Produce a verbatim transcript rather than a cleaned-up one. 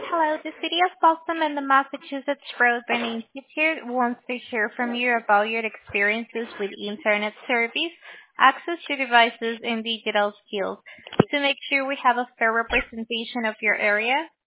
Hello, the City of Boston and the Massachusetts Broadband Institute wants to hear from you about your experiences with internet service, access to devices, and digital skills. To make sure we have a fair representation of your area,